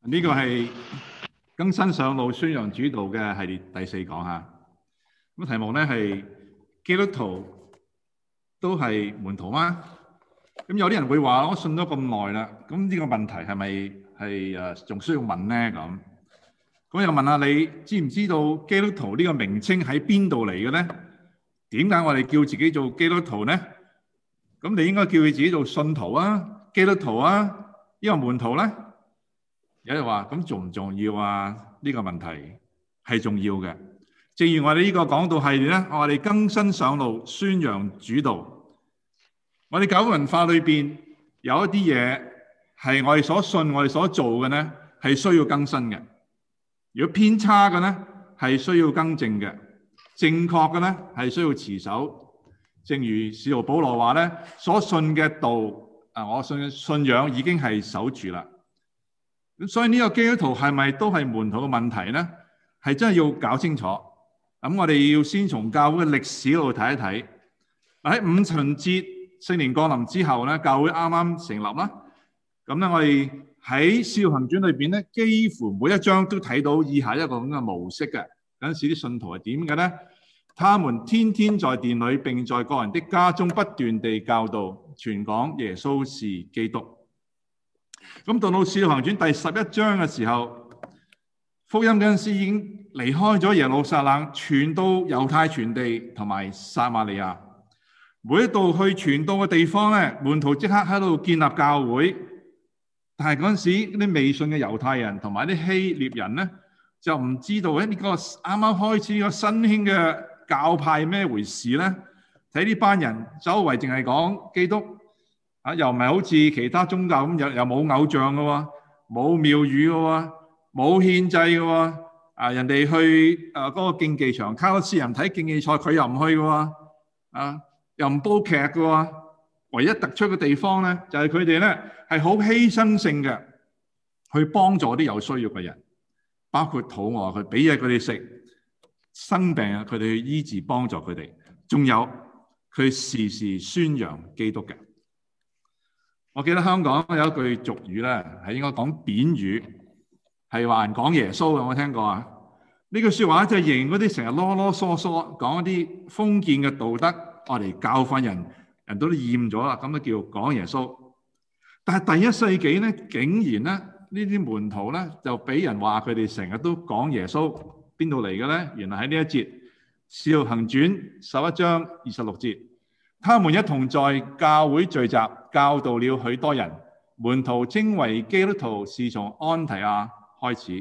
呢個係更新上路宣揚主道嘅系列第4講嚇。咁題目咧係基督徒都係門徒嗎？咁有啲人會話：我信咗咁耐啦，咁呢個問題係咪係仲需要問咧？咁又問下你，知唔知道基督徒呢個名稱喺邊度嚟嘅咧？點解我哋叫自己做基督徒咧？咁你應該叫佢自己做信徒啊、基督徒啊，呢個門徒咧？有人話咁重唔重要啊？呢個問題係重要嘅。正如我哋呢個講道系列咧，我哋更新上路宣揚主道。我哋教會文化裏邊有一啲嘢係我哋所信、我哋所做嘅咧，係需要更新嘅。如果偏差嘅咧，係需要更正嘅；正確嘅咧，係需要持守。正如使徒保羅話咧，所信嘅道我信仰已經係守住啦。咁所以呢個基督徒係咪都係門徒嘅問題咧？係真係要搞清楚。咁我哋要先從教會嘅歷史度睇一睇。喺五旬節聖靈降臨之後咧，教會啱啱成立啦。咁咧，我哋喺《使徒行傳》裏邊咧，幾乎每一章都睇到以下一個咁嘅模式嘅。嗰陣時啲信徒係點嘅咧？他們天天在殿裏並在個人的家中不斷地教導，傳講耶穌是基督。咁到《使徒行傳》第11章嘅時候，福音嗰陣時已經離開咗耶路撒冷，傳到猶太全地同埋撒瑪利亞。每一度去傳道嘅地方咧，門徒即刻喺度建立教會。但係嗰陣時啲未信嘅猶太人同埋啲希臘人咧，就唔知道呢個啱啱開始呢個新興嘅教派咩回事咧？睇呢班人周圍淨係講基督。又唔係好似其他宗教咁，又冇偶像嘅喎，冇廟宇嘅喎，冇獻祭嘅喎。人哋去嗰個競技場，卡洛斯人睇競技賽，佢又唔去嘅喎。又唔煲劇嘅喎。唯一突出嘅地方咧，就係佢哋咧係好犧牲性嘅，去幫助啲有需要嘅人，包括肚餓佢俾嘢佢哋食，生病啊佢哋去醫治幫助佢哋，仲有佢時時宣揚基督嘅。我記得香港有一句俗語咧，係應該講貶語，係話人講耶穌，有冇聽過啊？呢句説話就係形容嗰啲成日囉囉嗦嗦講一啲封建嘅道德，我嚟教訓人，人都厭咗啦，咁都叫講耶穌。但係第一世紀咧，竟然咧呢啲門徒咧就俾人話佢哋成日都講耶穌，邊度嚟嘅咧？原來喺呢一節《使徒行傳》11章26節。他們一同在教會聚集，教導了許多人。門徒稱為基督徒，是從安提亞開始。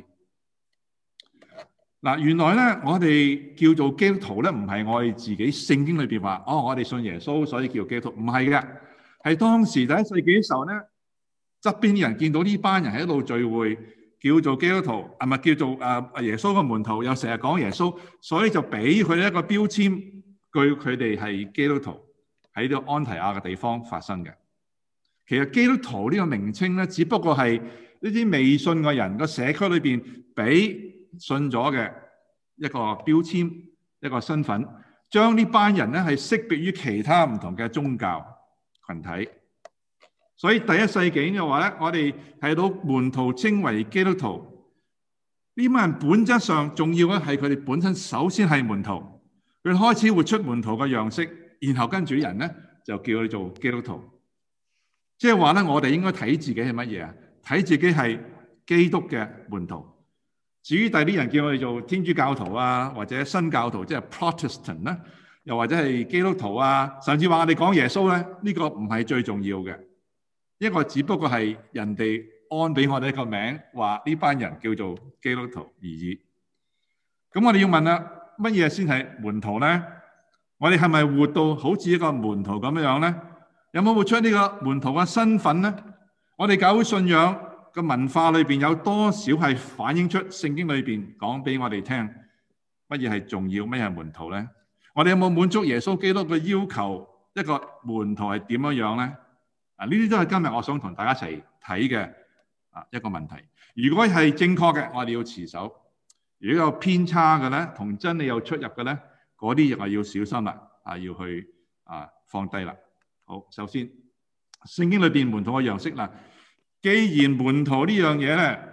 嗱，原來咧，我哋叫做基督徒咧，唔係我哋自己聖經裏邊話，我哋信耶穌，所以叫基督徒。唔係嘅，係當時第一世紀嘅時候咧，側邊啲人見到呢班人喺度聚會，叫做基督徒，係咪叫做耶穌嘅門徒，又成日講耶穌，所以就俾佢哋一個標籤，據佢哋係基督徒。喺呢個安提亞嘅地方發生嘅。其實基督徒呢個名稱咧，只不過係呢啲未信嘅人個社區裏邊俾信咗嘅一個標籤，一個身份，將呢班人咧係識別於其他唔同嘅宗教群體。所以第一世紀嘅話咧，我哋睇到門徒稱為基督徒，呢班人本質上重要嘅係佢哋本身首先係門徒，佢開始活出門徒嘅樣式。然後跟住啲人咧就叫佢做基督徒，即係話咧，我哋應該睇自己係乜嘢啊？睇自己係基督嘅門徒。至於第啲人叫我哋做天主教徒啊，或者新教徒，即係 Protestant 啦，又或者係基督徒啊，甚至話我哋講耶穌咧，呢個唔係最重要嘅，一個只不過係人哋安俾我哋一個名，話呢班人叫做基督徒而已。咁我哋要問啦，乜嘢先係門徒咧？我哋係咪活到好似一個門徒咁樣咧？有冇活出呢個門徒嘅身份咧？我哋教會信仰嘅文化裏邊有多少係反映出聖經裏邊講俾我哋聽乜嘢係重要，乜嘢係門徒咧？我哋有冇滿足耶穌基督嘅要求？一個門徒係點樣樣咧？呢啲都係今日我想同大家一齊睇嘅一個問題。如果係正確嘅，我哋要持守；如果有偏差嘅咧，同真理有出入嘅咧，嗰啲又係要小心啦，要去放低啦。好，首先聖經裏邊門徒嘅樣式啦，既然門徒呢樣嘢咧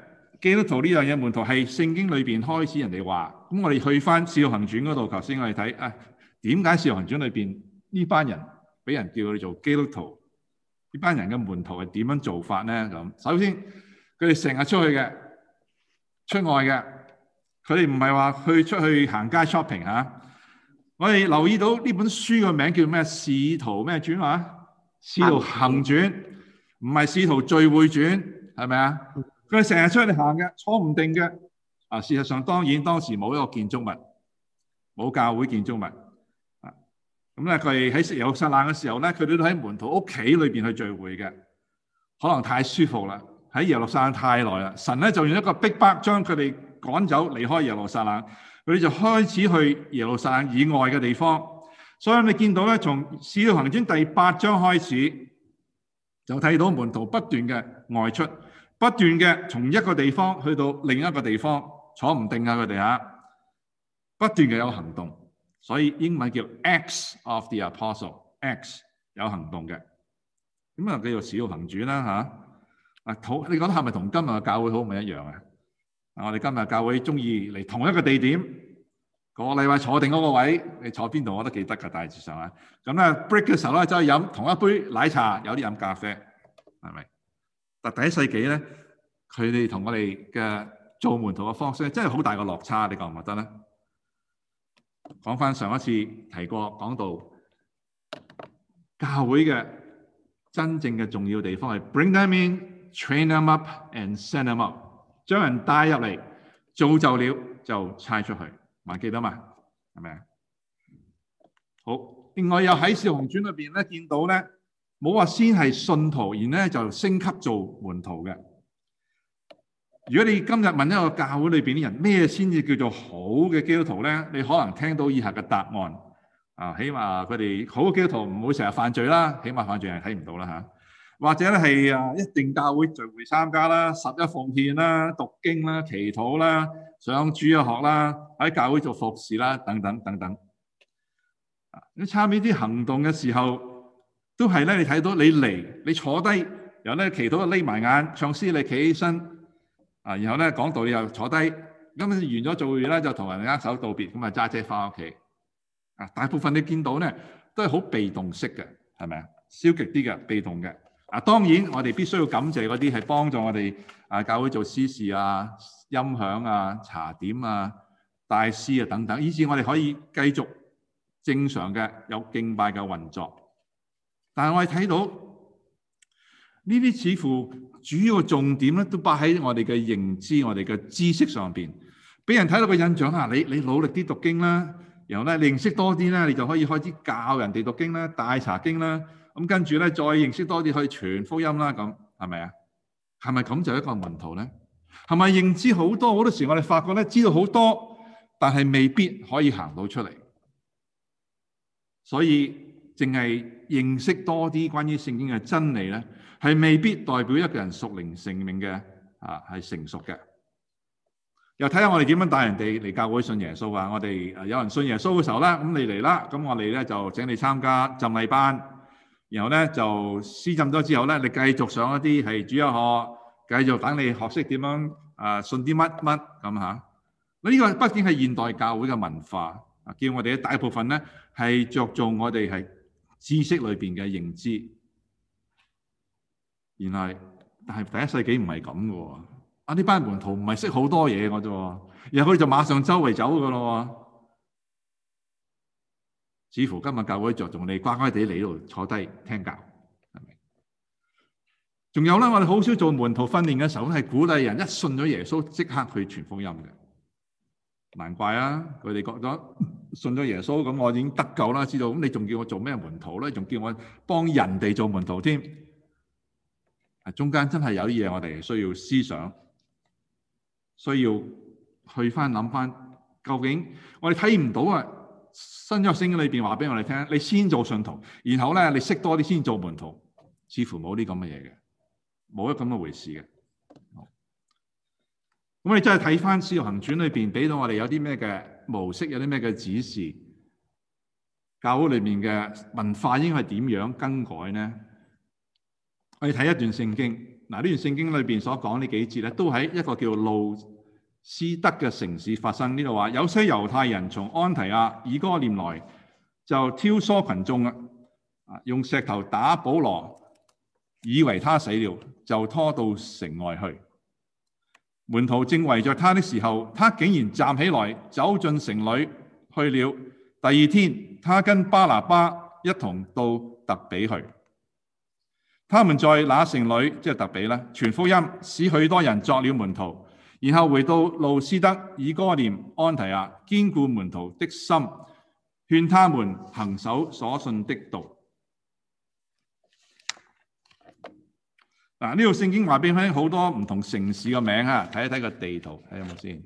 基督徒呢樣嘢門徒係聖經裏邊開始人哋話，咁我哋去翻《使徒行傳》嗰度，頭先我哋睇點解《使徒行傳》裏邊呢班人俾人叫佢哋做基督徒？呢班人嘅門徒係點樣做法咧？咁首先佢哋成日出去嘅，出外嘅，佢哋唔係話出去行街 shopping 嚇。我哋留意到呢本書嘅名叫咩？《使徒咩傳》話，《使徒行傳》，唔係《使徒聚會傳》，係咪啊？佢哋成日出去行嘅，坐唔定嘅。事實上當然當時冇一個建築物，冇教會建築物。咁咧，佢哋喺耶路撒冷嘅時候咧，佢哋都喺門徒屋企裏邊去聚會嘅。可能太舒服啦，喺耶路撒冷太耐啦，神咧就用一個逼迫將佢哋趕走，離開耶路撒冷。佢哋就開始去耶路撒冷以外嘅地方。所以你見到咧，從《使徒行傳》第8章開始，就睇到門徒不斷嘅外出，不斷嘅從一個地方去到另一個地方，坐唔定啊佢哋嚇，不斷嘅有行動。所以英文叫 Acts of the Apostle，Acts 有行動嘅，咁啊叫做使徒行傳啦嚇。你覺得係咪同今日嘅教會好唔一樣啊？我哋今日教會中意嚟同一個地點，個禮拜坐定嗰個位，你坐邊度我都記得㗎，大致上啊。咁咧 break 嘅時候咧，就去飲同一杯奶茶，有啲飲咖啡，係咪？但第一世紀咧，佢哋同我哋嘅做門徒嘅方式真係好大個落差，你覺唔覺得咧？講翻上一次提過，講到教會嘅真正嘅重要地方係 bring them in、train them up and send them out， 將人帶入嚟，造就了就差出去，還記得嘛？係咪啊？好，另外又喺《使徒行傳》裏邊咧見到咧，冇話先係信徒，然咧就升級做門徒嘅。如果你今日問一個教會裏邊啲人咩先至叫做好嘅基督徒咧，你可能聽到以下嘅答案起碼佢哋好嘅基督徒唔會成日犯罪啦，起碼犯罪人睇唔到啦嚇。或者咧係一定教會聚會參加啦、十一奉獻啦、讀經啦、祈禱啦、上主日學啦、喺教會做服侍啦等等等等。你參與啲行動嘅時候，都係咧你睇到你嚟，你坐低，然後咧祈禱就匿埋眼，唱詩你企起身。然後咧講道理又坐低，咁完咗做嘢咧就同人哋握手道別，咁啊揸車翻屋企。大部分你見到咧都係好被動式嘅，係咪啊？消極啲嘅，被動嘅。當然我哋必須要感謝嗰啲係幫助我哋教會做司事啊、音響啊、茶點啊、帶詩啊等等，以致我哋可以繼續正常嘅有敬拜嘅運作。但係我哋睇到呢啲似乎主要嘅重點咧，都擺喺我哋嘅認知、我哋嘅知識上邊，俾人睇到個印象啦。你努力啲讀經啦，然後咧你認識多啲咧，你就可以開始教人哋讀經啦、帶查經啦。咁跟住咧再認識多啲，去傳福音啦。咁係咪啊？係咪咁就一個門徒咧？係咪認知好多？好多時我哋發覺咧，知道好多，但係未必可以行到出嚟。所以淨係認識多啲關於聖經嘅真理咧，係未必代表一個人屬靈性命嘅係成熟嘅。又睇下我哋點樣帶人哋嚟教會信耶穌啊！我哋有人信耶穌嘅時候咧，咁你嚟啦，咁我哋咧就請你參加浸禮班，然後咧就施浸咗之後咧，你繼續上一啲係主日學，繼續等你學識點樣信啲乜乜咁嚇。呢個畢竟係現代教會嘅文化，叫我哋大部分咧係着重我哋係知識裏邊嘅認知。但係第一世紀唔係咁嘅喎，呢班門徒唔係識好多嘢嘅啫，然後佢哋就馬上周圍走嘅咯。似乎今日教會着重你乖乖地嚟呢度坐低聽教，係咪？仲有咧，我哋好少做門徒訓練嘅時候係鼓勵人一信咗耶穌即刻去傳福音嘅。難怪啊，佢哋覺得信咗耶穌咁，我已經得救啦，知道咁你仲叫我做咩門徒咧？仲叫我幫人哋做門徒添？中間真係有啲嘢我哋需要思想，需要去翻諗翻，究竟我哋睇唔到啊？新約聖經裏邊話俾我哋聽，你先做信徒，然後咧你識多啲先做門徒，似乎冇啲咁嘅嘢嘅，冇一咁嘅回事嘅。咁我哋真係睇翻《使徒行傳》裏邊俾到我哋有啲咩嘅模式，有啲咩嘅指示，教會裏面嘅文化應該係點樣更改呢？我哋睇一段聖經， 呢段聖經裏邊所講呢幾節咧，都喺一個叫路斯德嘅城市發生。呢度話有些猶太人從安提亞、以哥念來，就挑唆群眾用石頭打保羅，以為他死了，就拖到城外去。門徒正圍着他的時候，他竟然站起來，走進城裏去了。第二天，他跟巴拿巴一同到特比去。他們在那城裏，即係特比啦，傳福音，使許多人作了門徒。然後回到路斯德、以哥念、安提亞，堅固門徒的心，勸他們行守所信的道。呢度聖經話俾佢好多唔同城市嘅名嚇，睇一睇個地圖，睇有冇先？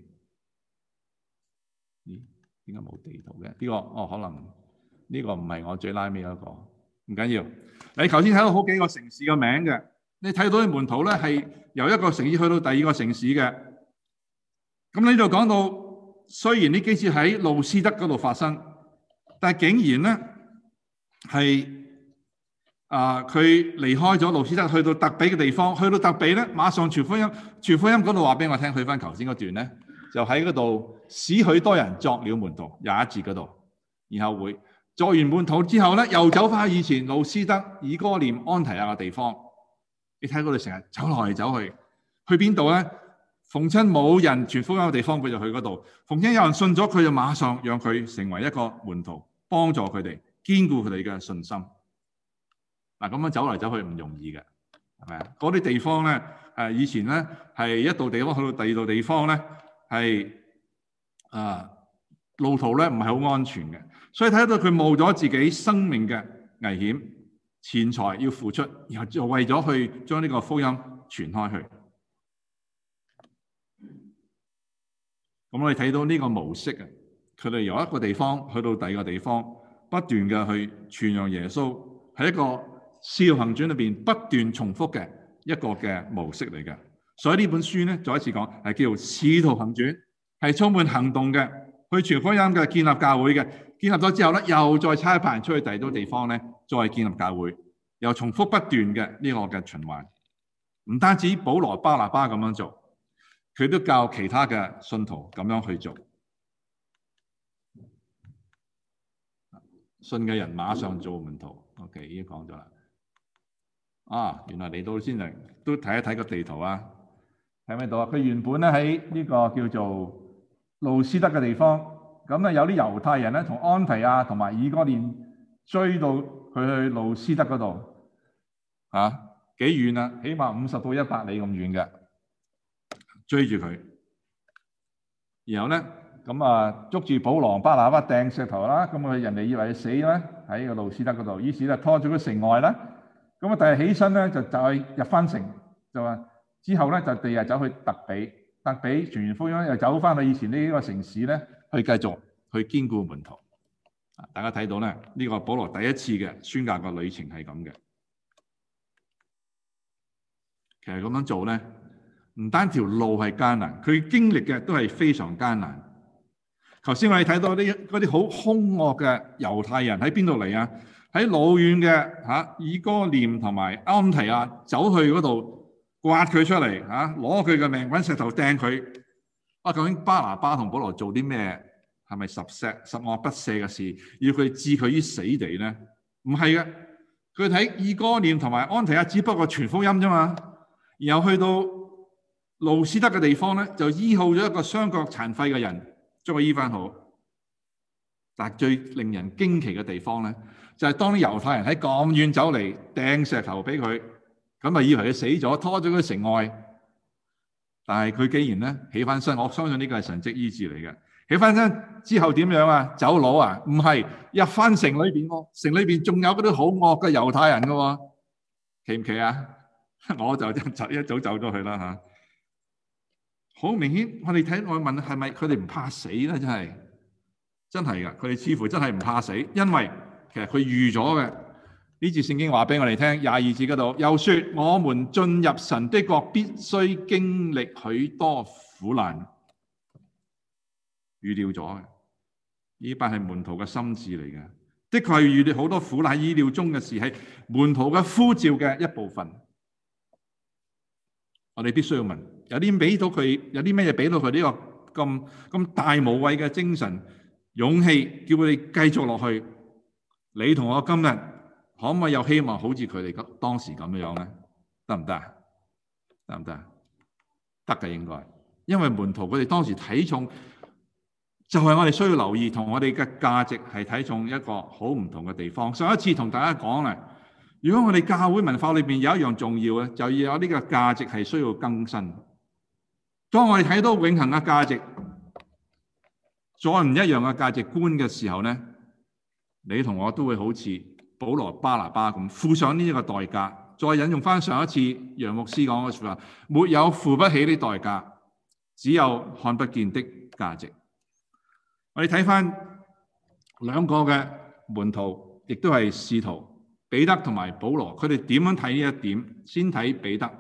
咦？點解冇地圖嘅？呢個可能呢個唔係我最拉尾嗰個，唔緊要。你頭先睇到好幾個城市嘅名嘅，你睇到啲門徒咧係由一個城市去到第二個城市嘅。咁呢度講到，雖然呢幾次喺路斯德嗰度發生，但係竟然咧係佢離開咗路斯德，去到特比嘅地方，去到特比咧，馬上傳福音嗰度話俾我聽，去翻頭先嗰段咧，就喺嗰度使許多人作了門徒，21節嗰度，然後會作完門徒之後咧，又走翻去以前路斯德、以哥念、安提亞嘅地方。你睇嗰度成日走來走去，去邊度咧？逢親冇人傳福音嘅地方，佢就去嗰度；逢親有人信咗，佢就馬上讓佢成為一個門徒，幫助佢哋，堅固佢哋嘅信心。咁樣走嚟走去唔容易嘅，係咪啊？嗰啲地方咧，以前咧係一度地方去到第二度地方咧，係路途咧唔係好安全嘅，所以睇到佢冒咗自己生命嘅危險，錢財要付出，然後就為咗去將呢個福音傳開去。咁我哋睇到呢個模式啊，佢哋由一個地方去到第二個地方，不斷嘅去傳揚耶穌，係一個使徒行傳裏邊不斷重複嘅一個嘅模式嚟嘅。所以呢本書咧，再一次講係叫做使徒行傳，係充滿行動嘅，去傳福音嘅，建立教會嘅。建立咗之後咧，又再差派人出去第二啲地方咧，再建立教會，又重複不斷嘅呢個嘅循環。唔單止保羅、巴拿巴咁樣做，佢都教其他嘅信徒咁樣去做。信嘅人馬上做門徒。OK， 已經講咗啦。原來嚟到先嚟都睇一睇個地圖啊，睇唔睇到啊？佢原本咧喺呢個叫做路斯德嘅地方，咁咧有啲猶太人咧從安提亞同埋以哥念追到佢去路斯德嗰度，幾遠啊？起碼50到100里咁遠嘅，追住佢，然後咧咁捉住保羅、巴拿巴掟石頭啦，咁人哋以為佢死咧喺個路斯德嗰度，於是咧拖咗佢城外啦。咁第日起身咧就係入翻城，就話之後咧就第二日走去特比傳完福音又走翻去以前呢個城市咧，去繼續去堅固門徒。大家睇到咧呢個保羅第一次嘅宣教嘅旅程係咁嘅。其實咁樣做咧，唔單條路係艱難，佢經歷嘅都係非常艱難。頭先我哋睇到嗰啲好兇惡嘅猶太人喺邊度嚟啊？喺老遠嘅以哥念同埋安提亞走去嗰度刮佢出嚟攞佢嘅命，揾石頭掟佢。究竟巴拿巴同保羅做啲咩？係咪十惡不赦嘅事，要佢置佢於死地咧？唔係嘅，佢睇以哥念同埋安提亞只不過傳福音啫嘛。然後去到路斯德嘅地方咧，就醫好咗一個雙腳殘廢嘅人，將佢醫翻好。但係最令人驚奇嘅地方咧，就係當啲猶太人喺咁遠走嚟掟石頭俾佢，咁啊以為佢死咗，拖咗佢城外。但係佢竟然咧起翻身，我相信呢個係神蹟醫治嚟嘅。起翻身之後點樣啊？走佬啊？唔係，入翻城裏邊喎，城裏邊仲有嗰啲好惡嘅猶太人嘅喎，奇唔奇啊？我就一早走咗去啦嚇。好明顯，我問係咪佢哋唔怕死咧？真係㗎，佢哋似乎真係唔怕死，因為其實佢預咗嘅。呢節聖經話俾我哋聽，22節嗰度又說：我們進入神的國，必須經歷許多苦難。預料咗嘅，呢班係門徒嘅心志嚟嘅，的確係預料好多苦難，意料中嘅事，係門徒嘅呼召嘅一部分。 我哋必須要問，有啲咩嘢俾到佢呢個咁大無畏嘅精神、勇氣，叫佢哋繼續落去？你同我今日可唔可以有希望好似佢哋當時咁樣咧？得唔得啊？得唔得啊？得嘅應該，因為門徒佢哋當時睇重，就係我哋需要留意，同我哋嘅價值係睇重一個好唔同嘅地方。上一次同大家講啦，如果我哋教會文化裏邊有一樣重要嘅，就要有呢個價值係需要更新。當我哋睇到永恆嘅價值，再唔一樣嘅價值觀嘅時候咧，你同我都會好似保羅巴拿巴咁付上呢一個代價。再引用翻上一次楊牧師講嘅說話，沒有付不起的代價，只有看不見的價值。我哋睇翻兩個嘅門徒，亦都係使徒，彼得同埋保羅，佢哋點樣睇呢一點？先睇彼得。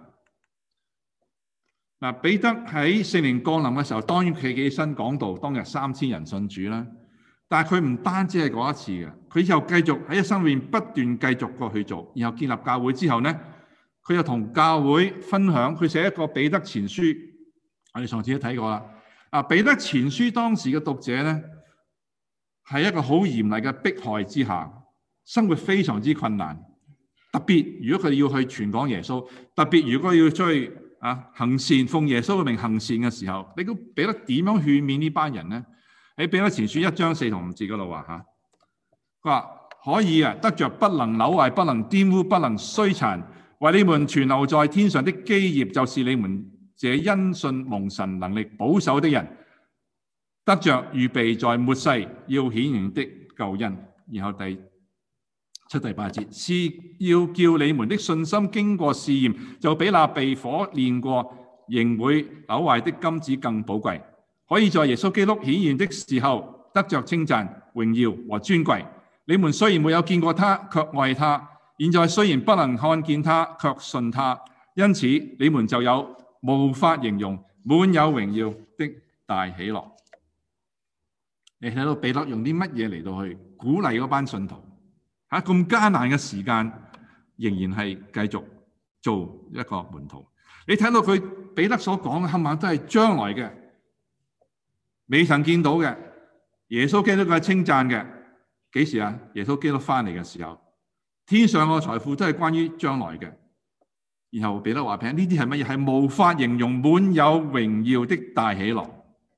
嗱，彼得喺聖靈降臨嘅時候，當然企起身講道，當日3000人信主啦。但係佢唔單止係嗰一次嘅，佢又繼續喺一生裏面不斷繼續過去做，然後建立教會之後咧，佢又同教會分享，佢寫一個彼得前書，我哋上次都睇過啦。彼得前書當時嘅讀者咧，係一個好嚴厲嘅迫害之下，生活非常之困難。特別如果佢哋要去傳講耶穌，特別如果要出去行善，奉耶穌嘅名行善嘅時候，你都彼得點樣勸勉呢班人咧？喺彼得前書1章4同5節嗰度話佢話可以得着不能朽壞、不能玷污、不能衰殘，為你們存留在天上的基業，就是你們這因信蒙神能力保守的人，得着預備在末世要顯現的救恩。然後第7、第8節是要叫你們的信心經過試驗，就比那被火煉過仍會朽壞的金子更寶貴，可以在耶穌基督顯現的時候得着稱讚、榮耀和尊貴。你們雖然沒有見過他，卻愛他；現在雖然不能看見他，卻信他。因此你們就有無法形容滿有榮耀的大喜樂。你睇到彼得用啲乜嘢嚟到去鼓勵嗰班信徒？咁艱難嘅時間，仍然係繼續做一個門徒。你睇到佢彼得所講嘅，冚唪唥都係將來嘅，未曾見到嘅。耶穌基督嘅稱讚嘅，幾時啊？耶穌基督翻嚟嘅時候，天上嘅財富都係關於將來嘅。然後彼得話俾呢啲係乜嘢？係無法形容滿有榮耀的大喜樂。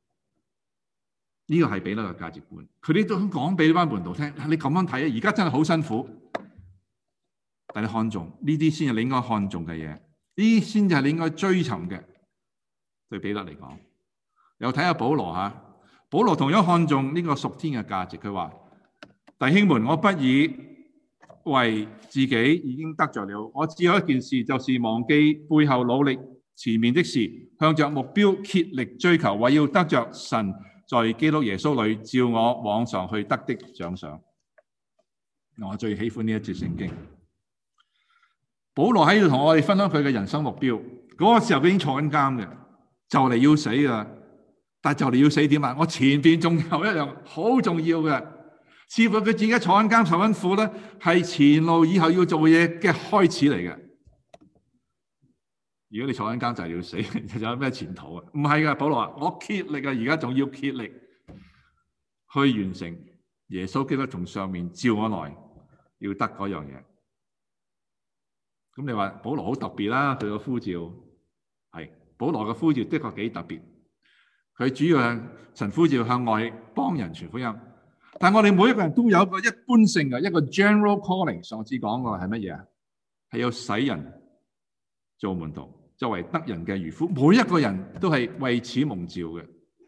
呢個係彼得嘅價值觀。佢哋都講俾呢班門徒聽，你咁樣睇啊，而家真係好辛苦，但你看重呢啲先係你應該看重嘅嘢，呢啲先至係你應該追尋嘅。對彼得嚟講，又睇下保羅保羅同樣看重呢個屬天嘅價值。佢話：弟兄們，我不以為自己已經得着了，我只有一件事，就是忘記背後努力前面的事，向着目標竭力追求，為要得着神在基督耶穌裏照我往上去得的獎賞。我最喜歡呢一節聖經。保羅喺度同我哋分享佢嘅人生目標。嗰個時候佢已經坐緊監嘅，就嚟要死噶。但係就嚟要死點啊？我前邊仲有一樣好重要嘅，似乎佢自己坐緊監、受緊苦咧，係前路以後要做嘢嘅開始嚟嘅。如果你坐緊監就係要死，有咩前途啊？唔係噶，保羅話：我竭力啊，而家仲要竭力去完成耶穌基督從上面召我來，要得嗰樣嘢。咁你話保羅好特別啦，佢個呼召係保羅嘅呼召的確幾特別。佢主要係神呼召向外邦人傳福音，但係我哋每一個人都有一個一般性嘅一個 general calling。上次講過係乜嘢啊？係要使人做門徒，作為得人嘅漁夫，每一個人都係為此蒙召嘅。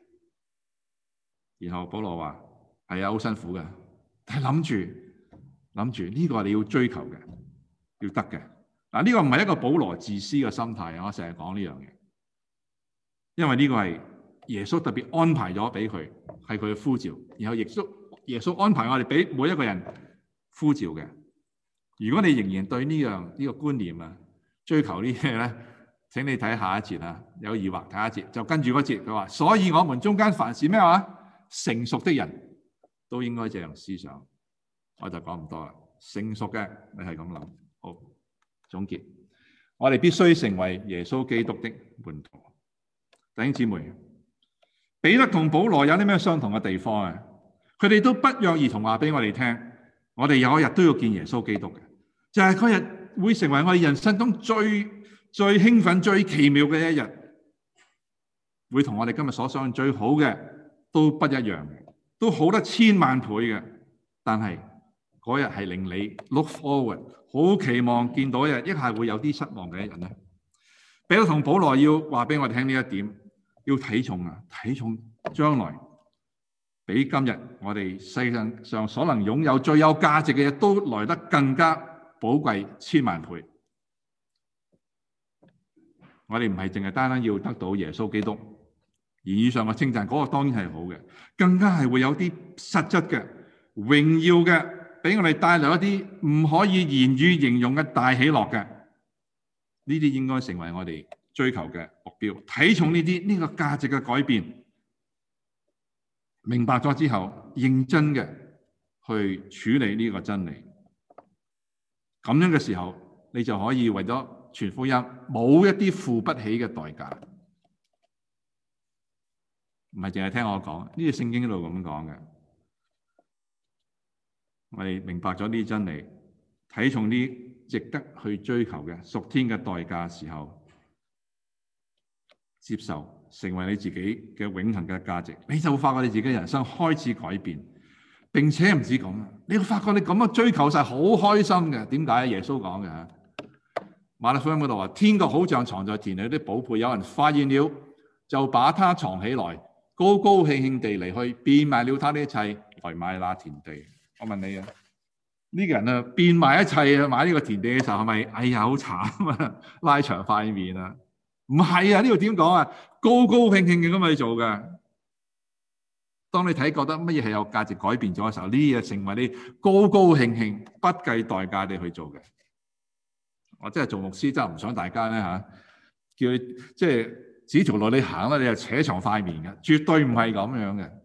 然後保羅話：係啊，好辛苦嘅，但係諗住呢個係你要追求嘅，要得嘅。嗱，呢個唔係一個保羅自私嘅心態，我成日講呢樣嘢，因為呢個係耶穌特別安排咗俾佢，係佢嘅呼召。然後耶穌安排我哋俾每一個人呼召嘅。如果你仍然對呢個觀念啊，追求呢啲嘢咧，請你睇下一節啊。有疑惑睇下一節，就跟住嗰節佢話：所以我們中間凡是咩話成熟的人都應該這樣思想。我就講唔多啦。成熟嘅你係咁諗。好，總結我哋必須成為耶穌基督的門徒。弟兄姊妹，彼得同保羅有啲咩相同嘅地方啊？佢哋都不約而同話俾我哋聽，我哋有一日都要見耶穌基督嘅，就係嗰日會成為我哋人生中最興奮、最奇妙嘅一日，會同我哋今日所想最好嘅都不一樣嘅，都好得千萬倍嘅。但係嗰日係令你 look forward， 好期望見到一日，一係會有啲失望嘅一日咧。彼得同保羅要話俾我哋聽呢一點，要睇重將來比今日我哋世界上所能擁有最有價值嘅嘢都來得更加寶貴千萬倍。我哋唔係淨係單單要得到耶穌基督言語上嘅稱讚，嗰個當然係好嘅，更加係會有啲實質嘅榮耀嘅，俾我哋帶來一啲唔可以言語形容嘅大喜樂嘅。呢啲應該成為我哋追求嘅目標。睇重呢個價值嘅改變，明白咗之後，認真嘅去處理呢個真理。咁樣嘅時候，你就可以為咗傳福音，冇一啲付不起嘅代價。唔係淨係聽我講，呢啲聖經嗰度咁講嘅。我哋明白咗呢啲真理，睇重啲值得去追求嘅屬天嘅代價嘅時候，接受成為你自己嘅永恆嘅價值，你就會發覺你自己人生開始改變，並且唔止咁，你會發覺你咁樣追求晒好開心嘅。點解？耶穌講嘅，馬太福音嗰度話：天國好像藏在田裏啲寶貝，有人發現了，就把它藏起來，高高興興地離去，變賣了他的一切來買那田地。我問你啊，呢個人啊變賣一切啊買呢個田地嘅時候，係咪哎呀好慘啊，拉長塊面啊？唔係啊，呢度點講啊？高高興興嘅咁去做嘅。當你睇覺得乜嘢係有價值改變咗嘅時候，呢啲嘢成為你高高興興不計代價地去做嘅。我真係做牧師真係唔想大家咧叫你即係指條路你行啦，你就扯長塊面嘅，絕對唔係咁樣嘅。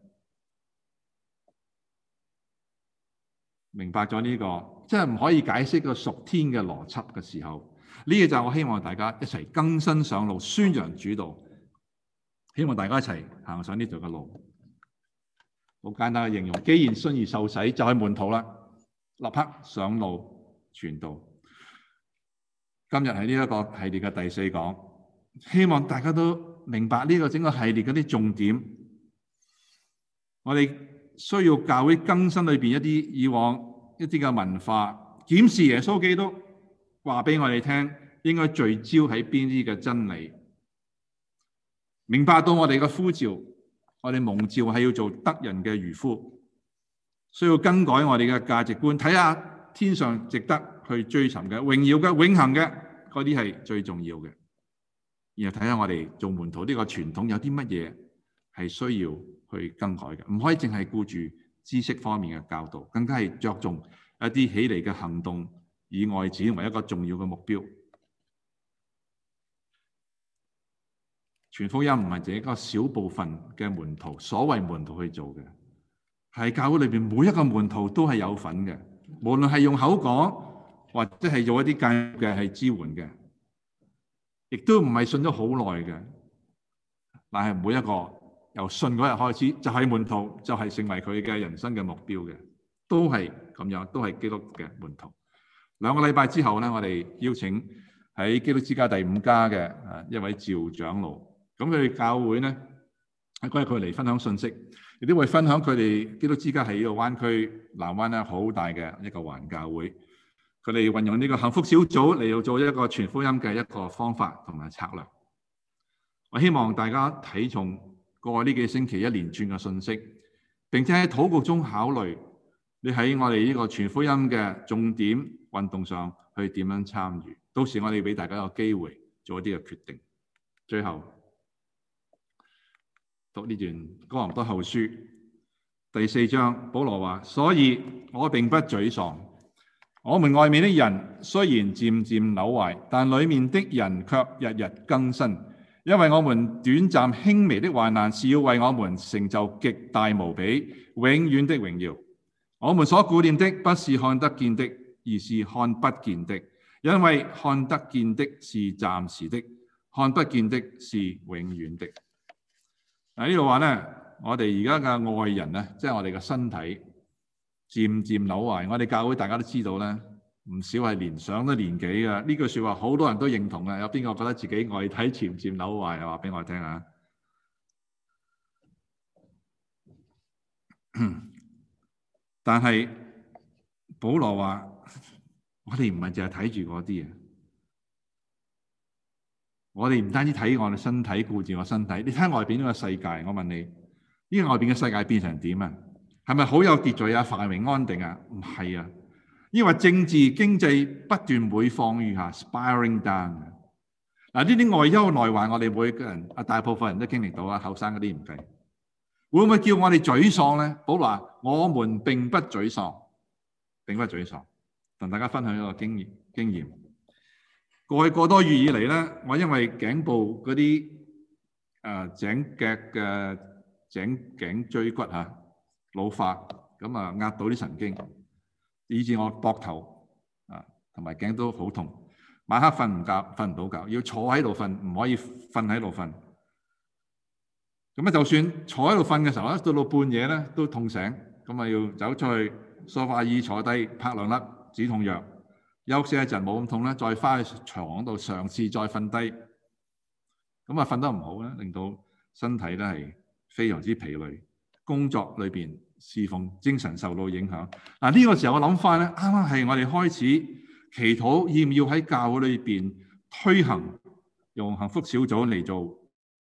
明白咗呢個，即係唔可以解釋個屬天嘅邏輯嘅時候，呢個就係我希望大家一齊更新上路，宣揚主道。希望大家一齊行上呢條嘅路。好簡單嘅形容，既然信而受洗，就係門徒啦，立刻上路傳道。今日係呢一個系列嘅第4講，希望大家都明白呢個整個系列嗰啲重點。我哋需要教會更新裏邊一啲以往一啲嘅文化，檢視耶穌基督話俾我哋聽，應該聚焦喺邊啲嘅真理，明白到我哋嘅呼召，我哋蒙召係要做得人嘅漁夫，需要更改我哋嘅價值觀，睇下天上值得去追尋嘅榮耀嘅永恆嘅嗰啲係最重要嘅，然後睇下我哋做門徒呢個傳統有啲乜嘢係需要去更改嘅，唔可以淨係顧住知識方面嘅教導，更加係着重一啲起嚟嘅行動，以外展為一個重要嘅目標。傳福音唔係淨係一個小部分嘅門徒，所謂門徒去做嘅，係教會裏邊每一個門徒都係有份嘅，無論係用口講或者係做一啲間接嘅係支援嘅，亦都唔係信咗好耐嘅，但係每一個由信嗰日開始就係門徒，就係成為佢嘅人生嘅目標嘅，都係咁樣，都係基督嘅門徒。2個禮拜之後咧，我哋邀請喺基督之家第5家嘅一位趙長老。咁佢哋教會咧，嗰日佢嚟分享信息，亦都會分享佢哋基督之家喺呢個灣區南灣咧好大嘅一個環教會。佢哋運用呢個幸福小組嚟到做一個傳福音嘅一個方法同埋策略。我希望大家睇重過去呢幾星期一連串嘅信息，並且喺禱告中考慮你喺我哋呢個傳福音嘅重點運動上去點樣參與。到時我哋俾大家有機會做一啲嘅決定。最後讀呢段哥林多後書第4章，保羅話：所以我並不沮喪。我們外面的人雖然漸漸朽壞，但裡面的人卻日日更新。因為我們短暫輕微的患難是要為我們成就極大無比、永遠的榮耀。我們所顧念的不是看得見的，而是看不見的。 因為看得見的是暫時的，看不見的是永遠的。嗱，呢度話咧，我哋而家嘅愛人咧，即係我哋嘅身體漸漸朽壞。我哋教會大家都知道咧，唔少係連上咗年紀嘅。呢句説話好多人都認同嘅。有邊個覺得自己外體漸漸朽壞？話俾我聽下。但係保羅話：我哋唔係淨係睇住嗰啲啊！我哋唔單止睇我哋身體，顧住我身體。你睇外邊呢個世界，我問你，呢個外邊嘅世界變成點啊？係咪好有秩序啊、繁榮安定啊？唔係啊！因為政治經濟不斷每況愈下 ，spiraling down。嗱，呢啲外憂內患，我哋每個人大部分人都經歷到啊，後生嗰啲唔計。會唔會叫我哋沮喪咧？保羅話：我們並不沮喪，並不沮喪。同大家分享一個經驗。過去個多月以嚟咧，我因為頸部嗰啲頸夾嘅頸椎骨老化，咁壓到啲神經，以致我膊頭同埋頸都好痛。晚黑瞓唔到覺，要坐喺度瞓，唔可以瞓喺度瞓。咁就算坐喺度瞓嘅時候咧，到半夜咧都痛醒，咁要走出去梳化椅坐低，拍2粒止痛藥。休息一陣冇咁痛咧，再翻去床度嘗試再瞓低，咁瞓得唔好咧，令到身體咧係非常之疲累，工作裏邊侍奉精神受到影響。嗱，呢個時候我諗翻咧，啱啱係我哋開始祈禱要唔要喺教會裏邊推行用幸福小組嚟做。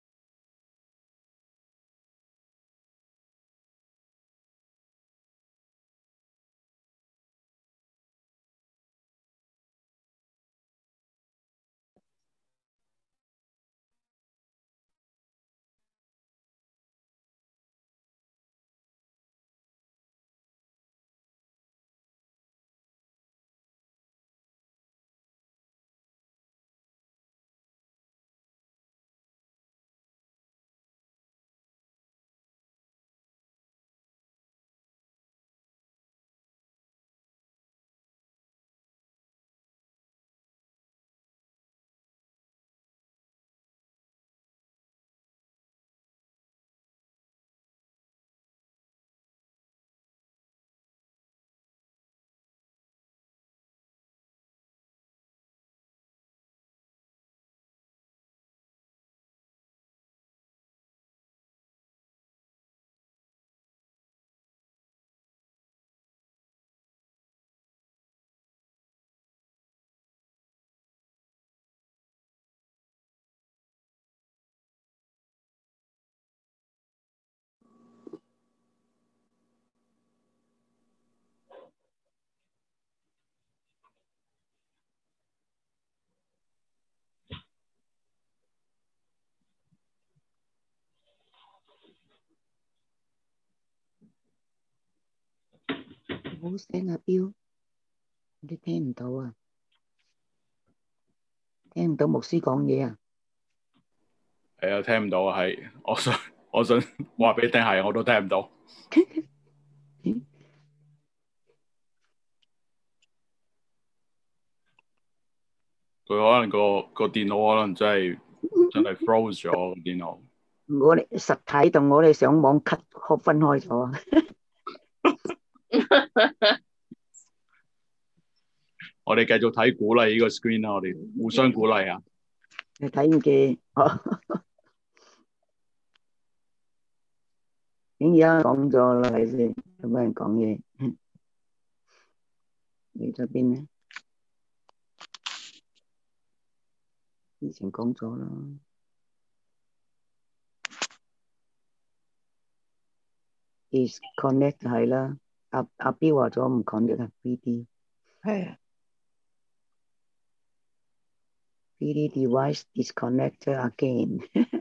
好聲啊，標，你聽唔到啊？聽唔到牧師講嘢啊？ 係啊，聽唔到啊，係，我想話俾你聽，係我都聽唔到。佢可能個電腦可能真係 froze 咗個電腦。 我哋實體同我哋上網分開咗。 我哋繼續睇鼓勵呢個 screen 啦，我哋互相鼓勵啊！ 你睇唔見？已經講咗啦，係先？有冇人講嘢？你喺邊咧？以前講咗啦。is connect 係啦。阿標話咗唔 connect 係 PD。係啊。PD device disconnected again。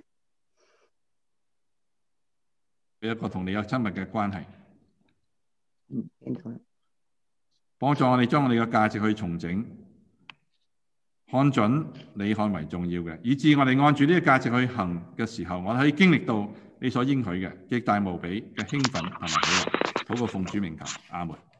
一個同你有親密嘅關係， 聽到啦。 幫助我哋將我哋嘅價值去重整，看準你看為重要嘅，以致我哋按住呢個價值去行嘅時候，我哋可以經歷到你所應許嘅極大無比嘅興奮同埋喜樂。禱告奉主名求，阿門。